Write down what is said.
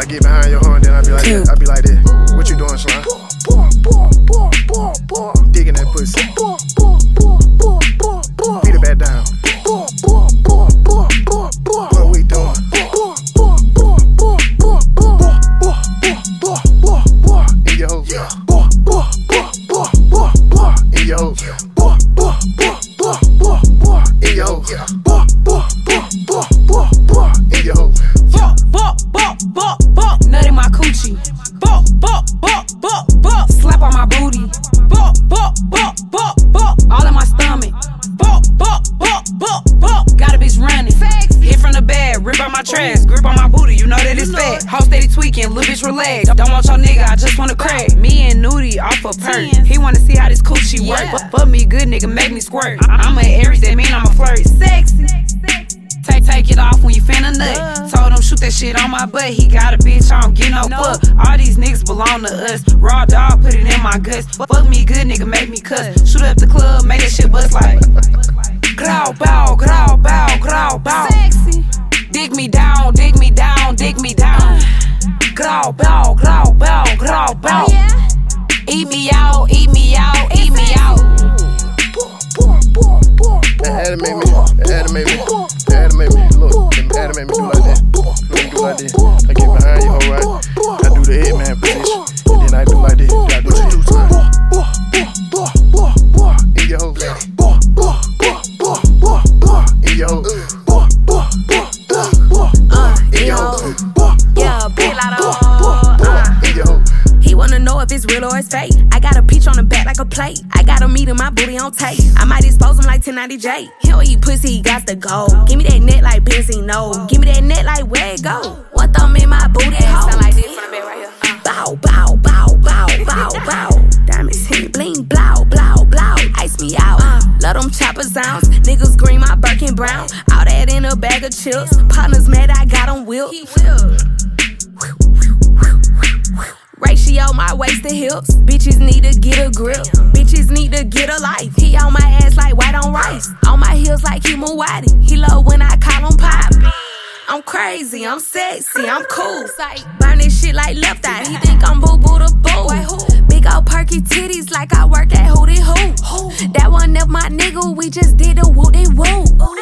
get behind your horn, then I be like that. I be like this. What you doing, slime? Digging that pussy. Beat it back down. What we doing? In your hole. In your hole. In your hole. In your hole. Nut in my coochie. Slap on my booty. All in my stomach. Got a bitch running. Hit from the bed, rip out my trash. Grip on my booty, you know that it's fat. Hoe steady tweaking, little bitch relax. Don't want your nigga, I just wanna crack. Me and Nudie off a perk. He wanna see how this coochie work. Fuck me good nigga, make me squirt. I'm an Aries, that mean I'm a flirt. Sexy. Take it off when you finna nut. Told him shoot that shit on my butt. He got a bitch, I don't get no fuck. All these niggas belong to us. Raw dog, put it in my guts. Fuck me good nigga, make me cuss. Shoot up the club, make that shit bust like growl, bow, growl, bow, growl, bow. Sexy. Dig me down, dig me down, dig me down. Growl, bow, growl, bow, growl, bow. Eat me out, eat me out, eat me out. That animate me. Look, that animate me do like that. Look, me do like this. I get behind you, alright. I do the Hitman position. And then I do like this. I do this. In your hole. In your hole. In your hole. Yeah, big lot of In your hole. He wanna know if it's real or it's fake. I got a peach on the back like a plate. I got a meat in my booty on tape. I might expose him like 1090J. He don't eat pussy, he got to go. Give me that net like Benzino. Give me that net like where it go. One thumb in my booty hole. Sound like this from the bed right here. Bow, bow, bow, bow, bow, bow. Diamonds hit bling, blow, blow, blow. Ice me out. Love them chopper sounds. Niggas green, my Birkin brown. All that in a bag of chips. Partners mad, I got them whipped. Ratio my waist to hips. Bitches need to get a grip. Bitches need to get a life. He on my ass like white on rice. On my heels like he Muwadi. He low when I call him pop. I'm crazy, I'm sexy, I'm cool. Burn this shit like left eye. He think I'm boo-boo the boo. Big old perky titties like I work at Hootie Hoo. That one up my nigga, we just did a woo-de-woo.